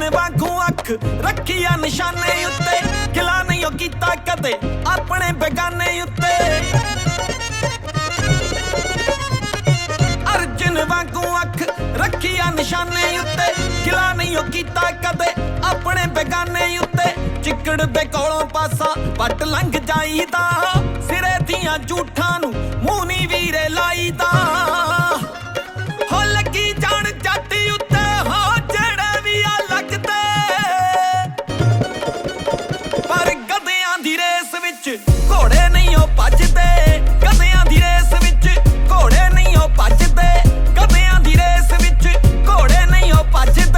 वांगू अख रखिया निशाने उत्ते गिला नहीं कीता कदे अपने बेगाने उत्ते अर्जुन वांगू अख रखिया निशाने उत्ते गिला नहीं कीता कदे अपने बेगाने उत्ते चिकड़ दे कोलों पासा पट लंघ जाईदा सिरे दियां झूठां नूं मूंह नी वीरे लाईदा हो लगी जान जट उत्ते हो जेड़े भी आ लगदे पर गधियां दी रेस विच घोड़े नहीं हो भजदे गधियां दी रेस विच घोड़े नहीं हो भजदे गधियां दी रेस विच घोड़े नहीं हो भजदे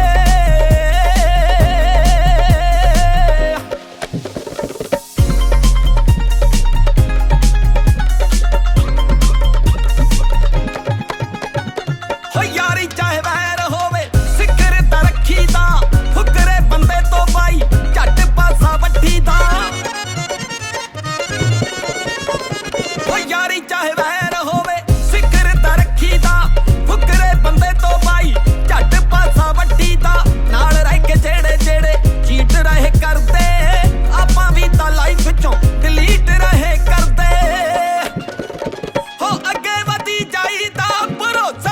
यारी चाहे वैर होवे सिखर दा रखी दा फुकरे बंदे तो पाई झट पासा वड्डी दा यारी चाहे वैर होवे सिखर दा रखी दा फुकरे बंदे तो पाई झट पासा वड्डी दा नाल रह के जेड़े जेड़े चीट रहे करदे आपां भी तां लाइफ चों डिलीट रहे करदे हो अगे वधी जाईदा भरोसा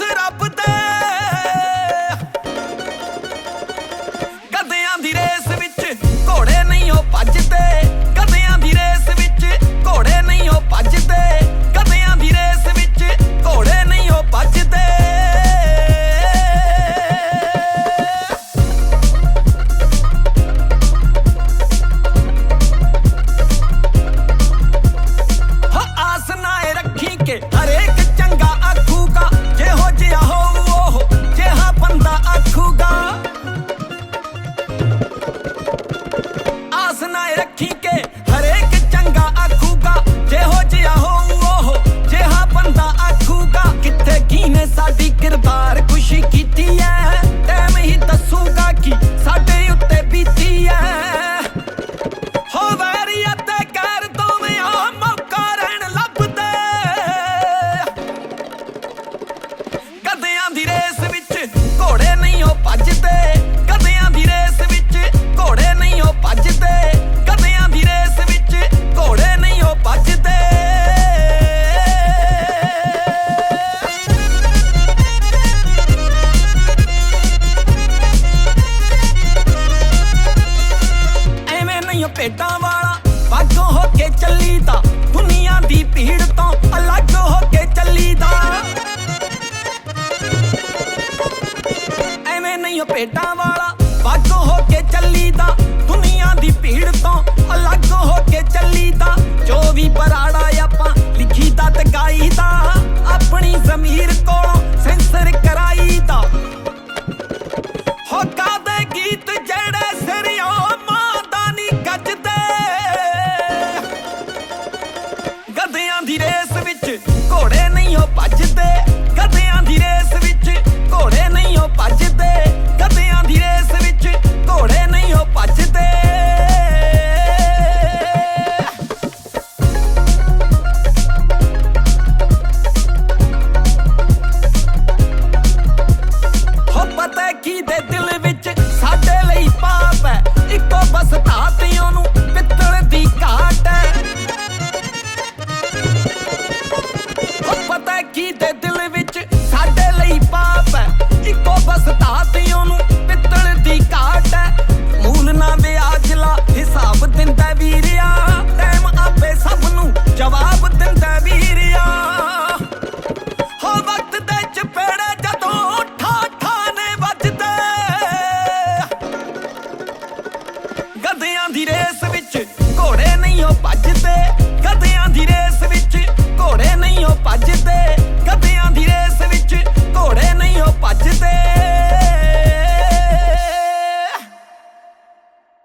हरेक चंगा आखूगा जेहो जिहा हो ओहो जिहा बंदा आखूगा आस नाए रखी के हरेक चंगा आखूगा जेहो जिहा हो ओहो जिहा बंदा आखूगा किथे कीने साडी किरदार खुशी कीती है टाइम ही दसूगा कि साडे उत्ते बीती है हो वैरिया ते गैर दोवें आ मौका रहन लभदे गधियां दी रेस विच घोड़े नहीं हो भजदे गधियां दी रेस विच घोड़े नहीं हो भजदे गधियां दी रेस विच घोड़े नहीं हो भजदे एवें नहीं भेटां वाला वागों हो के चलीदा दुनिया दी भीड़ तो अलग हो के चलीदा एवें नहीं भेटां वाला वागों हो के चलीदा